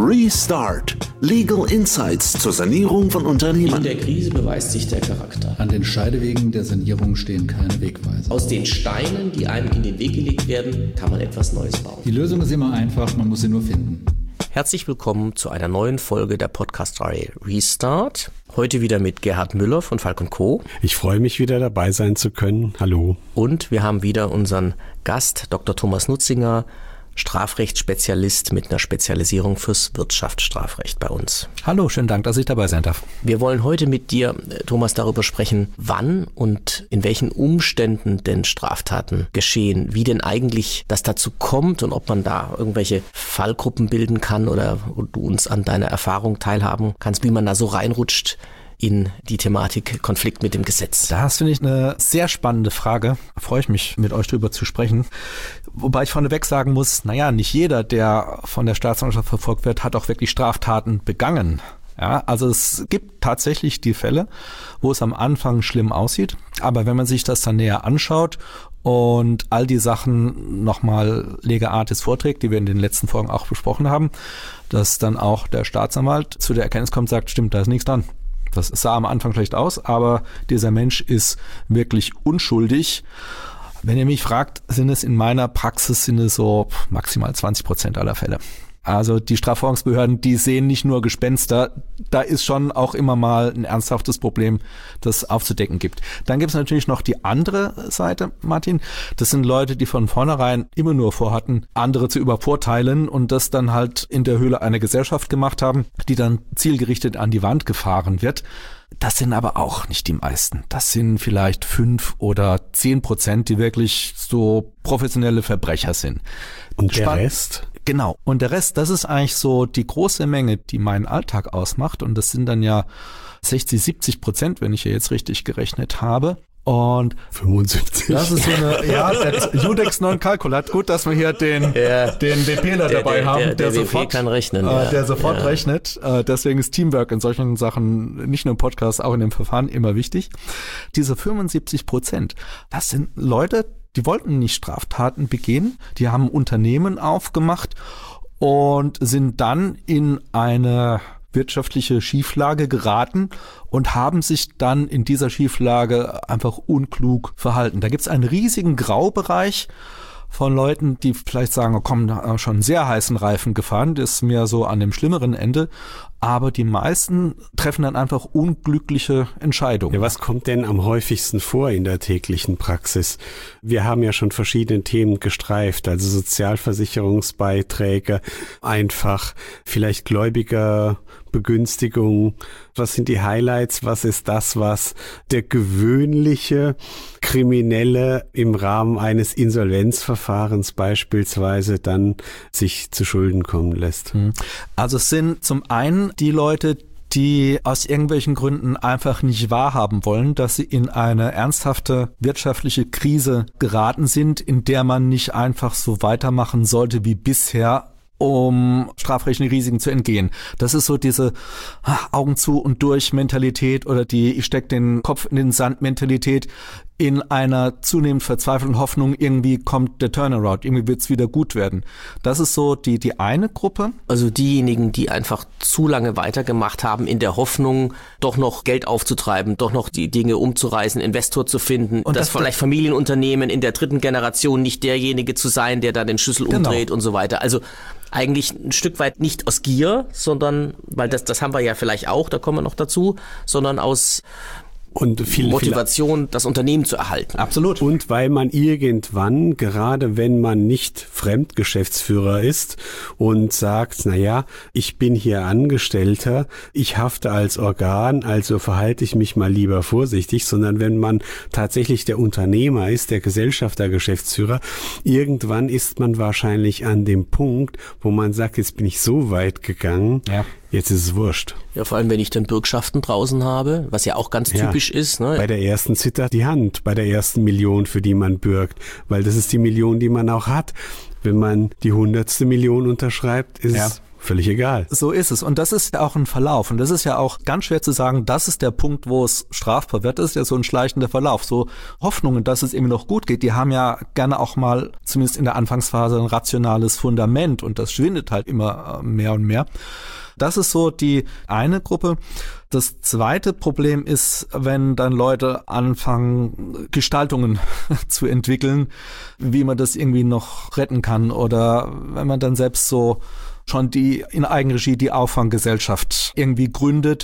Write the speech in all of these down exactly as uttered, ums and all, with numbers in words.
Restart. Legal Insights zur Sanierung von Unternehmen. In der Krise beweist sich der Charakter. An den Scheidewegen der Sanierung stehen keine Wegweiser. Aus den Steinen, die einem in den Weg gelegt werden, kann man etwas Neues bauen. Die Lösung ist immer einfach, man muss sie nur finden. Herzlich willkommen zu einer neuen Folge der Podcast-Reihe Restart. Heute wieder mit Gerhard Müller von Falk und Co. Ich freue mich, wieder dabei sein zu können. Hallo. Und wir haben wieder unseren Gast, Doktor Thomas Nutzinger, Strafrechtsspezialist mit einer Spezialisierung fürs Wirtschaftsstrafrecht bei uns. Hallo, schönen Dank, dass ich dabei sein darf. Wir wollen heute mit dir, Thomas, darüber sprechen, wann und in welchen Umständen denn Straftaten geschehen, wie denn eigentlich das dazu kommt und ob man da irgendwelche Fallgruppen bilden kann oder du uns an deiner Erfahrung teilhaben kannst, wie man da so reinrutscht in die Thematik Konflikt mit dem Gesetz. Das finde ich eine sehr spannende Frage. Da freue ich mich, mit euch drüber zu sprechen. Wobei ich vorneweg sagen muss, naja, nicht jeder, der von der Staatsanwaltschaft verfolgt wird, hat auch wirklich Straftaten begangen. Ja, also es gibt tatsächlich die Fälle, wo es am Anfang schlimm aussieht. Aber wenn man sich das dann näher anschaut und all die Sachen nochmal lege artis vorträgt, die wir in den letzten Folgen auch besprochen haben, dass dann auch der Staatsanwalt zu der Erkenntnis kommt, sagt, stimmt, da ist nichts dran. Das sah am Anfang schlecht aus, aber dieser Mensch ist wirklich unschuldig. Wenn ihr mich fragt, sind es in meiner Praxis sind es so maximal zwanzig Prozent aller Fälle. Also die Strafverfolgungsbehörden, die sehen nicht nur Gespenster, da ist schon auch immer mal ein ernsthaftes Problem, das aufzudecken gibt. Dann gibt es natürlich noch die andere Seite, Martin. Das sind Leute, die von vornherein immer nur vorhatten, andere zu übervorteilen und das dann halt in der Höhle einer Gesellschaft gemacht haben, die dann zielgerichtet an die Wand gefahren wird. Das sind aber auch nicht die meisten. Das sind vielleicht fünf oder zehn Prozent, die wirklich so professionelle Verbrecher sind. Und der Spann- Rest? Genau. Und der Rest, das ist eigentlich so die große Menge, die meinen Alltag ausmacht. Und das sind dann ja sechzig, siebzig Prozent, wenn ich hier jetzt richtig gerechnet habe. Und fünfundsiebzig. Das ist so eine, ja, der Judex non calculat. Gut, dass wir hier den, ja. den WPler dabei der, der, haben, der, der, der sofort, kann rechnen, äh, ja. der sofort ja. rechnet. Äh, deswegen ist Teamwork in solchen Sachen, nicht nur im Podcast, auch in dem Verfahren immer wichtig. Diese fünfundsiebzig Prozent, das sind Leute, die wollten nicht Straftaten begehen. Die haben Unternehmen aufgemacht und sind dann in eine wirtschaftliche Schieflage geraten und haben sich dann in dieser Schieflage einfach unklug verhalten. Da gibt es einen riesigen Graubereich von Leuten, die vielleicht sagen, oh, komm, schon einen sehr heißen Reifen gefahren, das ist mir so an dem schlimmeren Ende. Aber die meisten treffen dann einfach unglückliche Entscheidungen. Ja, was kommt denn am häufigsten vor in der täglichen Praxis? Wir haben ja schon verschiedene Themen gestreift, also Sozialversicherungsbeiträge, einfach vielleicht Gläubigerbegünstigung. Was sind die Highlights? Was ist das, was der gewöhnliche Kriminelle im Rahmen eines Insolvenzverfahrens beispielsweise dann sich zu Schulden kommen lässt? Also es sind zum einen die Leute, die aus irgendwelchen Gründen einfach nicht wahrhaben wollen, dass sie in eine ernsthafte wirtschaftliche Krise geraten sind, in der man nicht einfach so weitermachen sollte wie bisher, um strafrechtlichen Risiken zu entgehen. Das ist so diese Augen zu und durch Mentalität oder die ich steck den Kopf in den Sand Mentalität in einer zunehmend verzweifelten Hoffnung, irgendwie kommt der Turnaround, irgendwie wird es wieder gut werden. Das ist so die die eine Gruppe. Also diejenigen, die einfach zu lange weitergemacht haben, in der Hoffnung, doch noch Geld aufzutreiben, doch noch die Dinge umzureißen, Investor zu finden, und das, das vielleicht Familienunternehmen in der dritten Generation nicht derjenige zu sein, der da den Schlüssel umdreht, genau, und so weiter. Also eigentlich ein Stück weit nicht aus Gier, sondern, weil das, das haben wir ja vielleicht auch, da kommen wir noch dazu, sondern aus und viel, Motivation, viel, das Unternehmen zu erhalten. Absolut. Und weil man irgendwann, gerade wenn man nicht Fremdgeschäftsführer ist und sagt, na ja, ich bin hier Angestellter, ich hafte als Organ, also verhalte ich mich mal lieber vorsichtig, sondern wenn man tatsächlich der Unternehmer ist, der Gesellschafter, Geschäftsführer, irgendwann ist man wahrscheinlich an dem Punkt, wo man sagt, jetzt bin ich so weit gegangen, ja. Jetzt ist es wurscht. Ja, vor allem, wenn ich dann Bürgschaften draußen habe, was ja auch ganz typisch ja, ist. Ne? Bei der ersten zittert die Hand, bei der ersten Million, für die man bürgt, weil das ist die Million, die man auch hat. Wenn man die hundertste Million unterschreibt, ist ja. es völlig egal. So ist es. Und das ist ja auch ein Verlauf. Und das ist ja auch ganz schwer zu sagen, das ist der Punkt, wo es strafbar wird. Das ist ja so ein schleichender Verlauf. So Hoffnungen, dass es irgendwie noch gut geht, die haben ja gerne auch mal, zumindest in der Anfangsphase, ein rationales Fundament. Und das schwindet halt immer mehr und mehr. Das ist so die eine Gruppe. Das zweite Problem ist, wenn dann Leute anfangen, Gestaltungen zu entwickeln, wie man das irgendwie noch retten kann. Oder wenn man dann selbst so schon die in Eigenregie die Auffanggesellschaft irgendwie gründet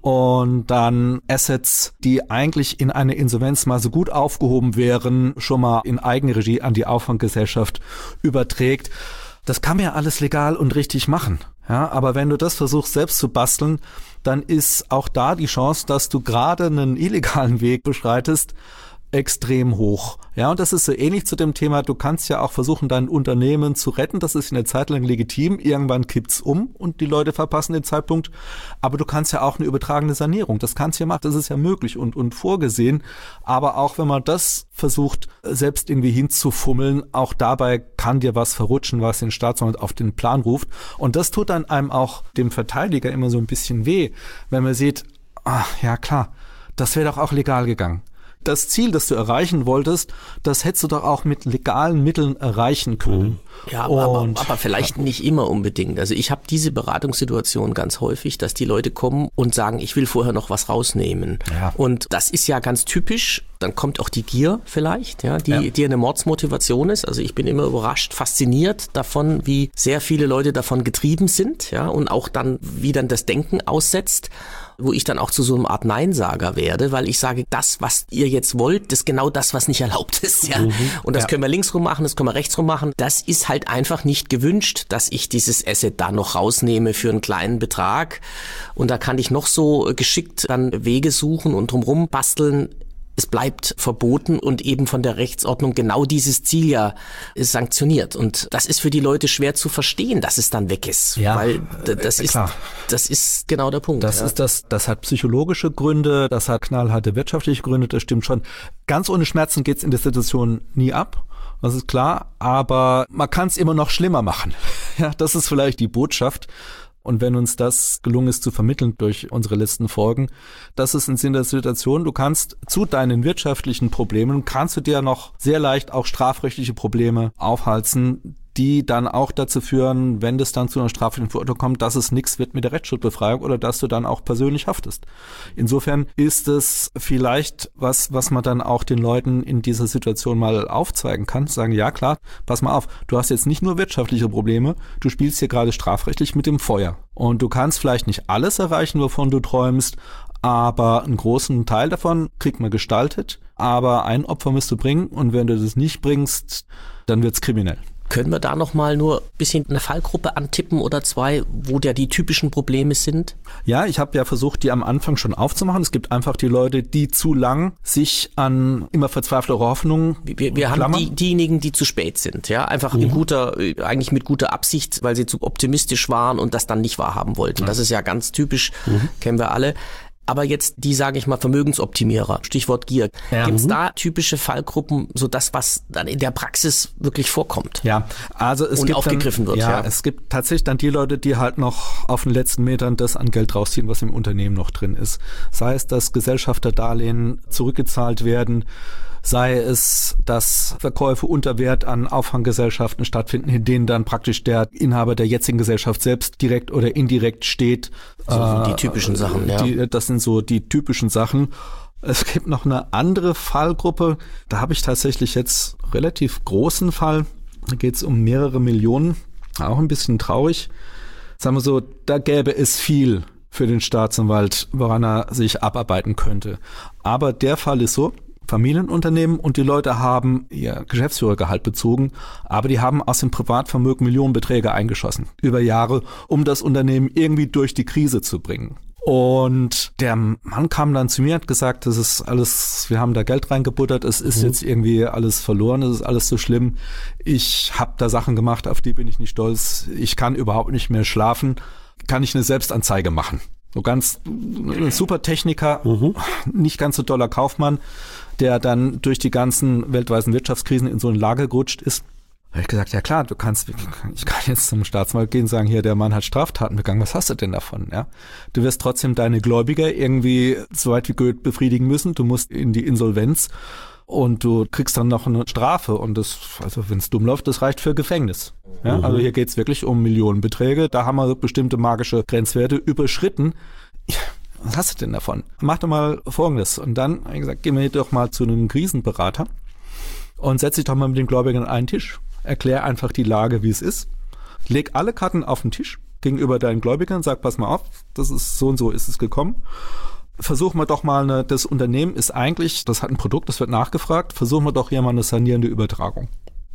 und dann Assets, die eigentlich in einer Insolvenz mal so gut aufgehoben wären, schon mal in Eigenregie an die Auffanggesellschaft überträgt. Das kann man ja alles legal und richtig machen. Ja, aber wenn du das versuchst selbst zu basteln, dann ist auch da die Chance, dass du gerade einen illegalen Weg beschreitest, extrem hoch. Ja, und das ist so ähnlich zu dem Thema, du kannst ja auch versuchen, dein Unternehmen zu retten. Das ist eine Zeit lang legitim. Irgendwann kippt's um und die Leute verpassen den Zeitpunkt. Aber du kannst ja auch eine übertragene Sanierung. Das kannst du ja machen. Das ist ja möglich und, und vorgesehen. Aber auch wenn man das versucht, selbst irgendwie hinzufummeln, auch dabei kann dir was verrutschen, was den Staatsanwalt auf den Plan ruft. Und das tut dann einem auch dem Verteidiger immer so ein bisschen weh, wenn man sieht, ach, ja klar, das wäre doch auch legal gegangen. Das Ziel, das du erreichen wolltest, das hättest du doch auch mit legalen Mitteln erreichen können. Ja, aber, aber, aber vielleicht nicht immer unbedingt. Also ich habe diese Beratungssituation ganz häufig, dass die Leute kommen und sagen, ich will vorher noch was rausnehmen. Ja. Und das ist ja ganz typisch. Dann kommt auch die Gier vielleicht, ja, die, ja. die eine Mordsmotivation ist. Also ich bin immer überrascht, fasziniert davon, wie sehr viele Leute davon getrieben sind, ja, und auch dann, wie dann das Denken aussetzt, wo ich dann auch zu so einer Art Neinsager werde, weil ich sage, das, was ihr jetzt wollt, das ist genau das, was nicht erlaubt ist, ja. Mhm. Und das ja. können wir links rum machen, das können wir rechts rum machen. Das ist halt einfach nicht gewünscht, dass ich dieses Asset da noch rausnehme für einen kleinen Betrag. Und da kann ich noch so geschickt dann Wege suchen und drumherum basteln. Es bleibt verboten und eben von der Rechtsordnung genau dieses Ziel ja sanktioniert. Und das ist für die Leute schwer zu verstehen, dass es dann weg ist. Ja, weil das ist, klar. das ist genau der Punkt. Das ja. ist das, das hat psychologische Gründe, das hat knallharte wirtschaftliche Gründe, das stimmt schon. Ganz ohne Schmerzen geht's in der Situation nie ab. Das ist klar. Aber man kann es immer noch schlimmer machen. Ja, das ist vielleicht die Botschaft. Und wenn uns das gelungen ist zu vermitteln durch unsere letzten Folgen, das ist ein Sinn der Situation. Du kannst zu deinen wirtschaftlichen Problemen, kannst du dir noch sehr leicht auch strafrechtliche Probleme aufhalsen, die dann auch dazu führen, wenn das dann zu einer strafrechtlichen Verurteilung kommt, dass es nichts wird mit der Rechtsschuldbefreiung oder dass du dann auch persönlich haftest. Insofern ist es vielleicht was, was man dann auch den Leuten in dieser Situation mal aufzeigen kann. Sagen, ja klar, pass mal auf, du hast jetzt nicht nur wirtschaftliche Probleme, du spielst hier gerade strafrechtlich mit dem Feuer. Und du kannst vielleicht nicht alles erreichen, wovon du träumst, aber einen großen Teil davon kriegt man gestaltet. Aber ein Opfer musst du bringen und wenn du das nicht bringst, dann wird's kriminell. Können wir da nochmal nur ein bisschen eine Fallgruppe antippen oder zwei, wo da die typischen Probleme sind? Ja, ich habe ja versucht, die am Anfang schon aufzumachen. Es gibt einfach die Leute, die zu lang sich an immer verzweifelte Hoffnungen Wir, wir haben die, diejenigen, die zu spät sind, ja, einfach mhm. in guter, eigentlich mit guter Absicht, weil sie zu optimistisch waren und das dann nicht wahrhaben wollten. Mhm. Das ist ja ganz typisch, mhm. kennen wir alle. Aber jetzt die, sage ich mal, Vermögensoptimierer, Stichwort Gier. Ja. Gibt es da typische Fallgruppen, so das, was dann in der Praxis wirklich vorkommt? Ja, also es und gibt aufgegriffen dann, wird. Ja, ja, es gibt tatsächlich dann die Leute, die halt noch auf den letzten Metern das an Geld rausziehen, was im Unternehmen noch drin ist. Sei es, dass Gesellschafterdarlehen zurückgezahlt werden, sei es, dass Verkäufe unter Wert an Auffanggesellschaften stattfinden, in denen dann praktisch der Inhaber der jetzigen Gesellschaft selbst direkt oder indirekt steht. So die typischen Sachen, ja. Die, das sind so die typischen Sachen. Es gibt noch eine andere Fallgruppe. Da habe ich tatsächlich jetzt relativ großen Fall. Da geht es um mehrere Millionen. Auch ein bisschen traurig. Sagen wir so, da gäbe es viel für den Staatsanwalt, woran er sich abarbeiten könnte. Aber der Fall ist so, Familienunternehmen und die Leute haben ihr Geschäftsführergehalt bezogen, aber die haben aus dem Privatvermögen Millionenbeträge eingeschossen über Jahre, um das Unternehmen irgendwie durch die Krise zu bringen. Und der Mann kam dann zu mir und hat gesagt, das ist alles, wir haben da Geld reingebuttert, es ist mhm. jetzt irgendwie alles verloren, es ist alles so schlimm. Ich habe da Sachen gemacht, auf die bin ich nicht stolz. Ich kann überhaupt nicht mehr schlafen. Kann ich eine Selbstanzeige machen? So ganz ein super Techniker, mhm. nicht ganz so doller Kaufmann, der dann durch die ganzen weltweiten Wirtschaftskrisen in so eine Lage gerutscht ist. Da habe ich gesagt, ja klar, du kannst, ich kann jetzt zum Staatsanwalt gehen und sagen, hier, der Mann hat Straftaten begangen, was hast du denn davon? Ja, du wirst trotzdem deine Gläubiger irgendwie so weit wie geht befriedigen müssen, du musst in die Insolvenz und du kriegst dann noch eine Strafe und das, also wenn es dumm läuft, das reicht für Gefängnis. Ja, mhm. Also hier geht's wirklich um Millionenbeträge, da haben wir bestimmte magische Grenzwerte überschritten. Was hast du denn davon? Mach doch mal Folgendes. Und dann habe ich gesagt, geh mir doch mal zu einem Krisenberater und setz dich doch mal mit den Gläubigern an einen Tisch. Erklär einfach die Lage, wie es ist. Leg alle Karten auf den Tisch gegenüber deinen Gläubigern. Sag, pass mal auf, das ist so und so ist es gekommen. Versuchen wir doch mal, eine, das Unternehmen ist eigentlich, das hat ein Produkt, das wird nachgefragt. Versuchen wir doch hier mal eine sanierende Übertragung.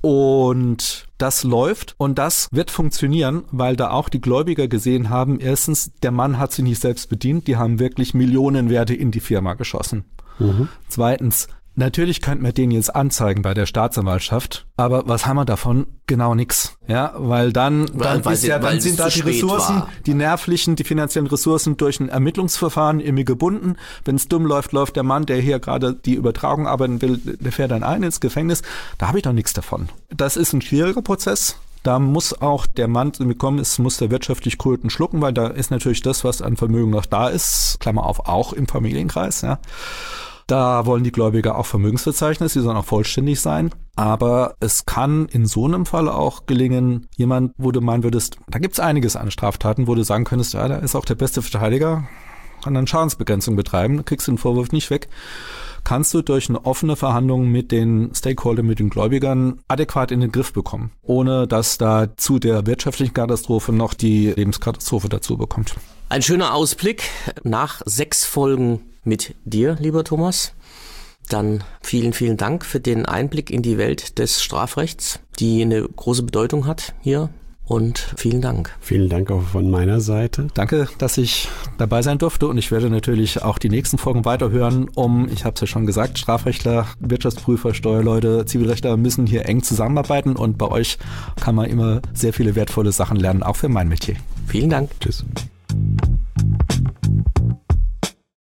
Und das läuft und das wird funktionieren, weil da auch die Gläubiger gesehen haben, erstens, der Mann hat sich nicht selbst bedient, die haben wirklich Millionenwerte in die Firma geschossen. Mhm. Zweitens, natürlich könnten wir den jetzt anzeigen bei der Staatsanwaltschaft, aber was haben wir davon? Genau nix. Ja, weil dann, weil, dann, weil ist sie, ja, dann sind da die Ressourcen, war. die nervlichen, die finanziellen Ressourcen durch ein Ermittlungsverfahren irgendwie gebunden. Wenn es dumm läuft, läuft der Mann, der hier gerade die Übertragung arbeiten will, der fährt dann ein ins Gefängnis. Da habe ich doch nichts davon. Das ist ein schwieriger Prozess. Da muss auch der Mann bekommen, es muss der wirtschaftlich Kröten schlucken, weil da ist natürlich das, was an Vermögen noch da ist, Klammer auf, auch im Familienkreis, ja. Da wollen die Gläubiger auch Vermögensverzeichnisse, die sollen auch vollständig sein. Aber es kann in so einem Fall auch gelingen, jemand, wo du meinen würdest, da gibt's einiges an Straftaten, wo du sagen könntest, ja, da ist auch der beste Verteidiger, kann dann Schadensbegrenzung betreiben, kriegst den Vorwurf nicht weg. Kannst du durch eine offene Verhandlung mit den Stakeholdern, mit den Gläubigern adäquat in den Griff bekommen, ohne dass da zu der wirtschaftlichen Katastrophe noch die Lebenskatastrophe dazu bekommt. Ein schöner Ausblick nach sechs Folgen mit dir, lieber Thomas. Dann vielen, vielen Dank für den Einblick in die Welt des Strafrechts, die eine große Bedeutung hat hier. Und vielen Dank. Vielen Dank auch von meiner Seite. Danke, dass ich dabei sein durfte und ich werde natürlich auch die nächsten Folgen weiterhören, um, ich habe es ja schon gesagt, Strafrechtler, Wirtschaftsprüfer, Steuerleute, Zivilrechtler müssen hier eng zusammenarbeiten und bei euch kann man immer sehr viele wertvolle Sachen lernen, auch für mein Metier. Vielen Dank. Tschüss.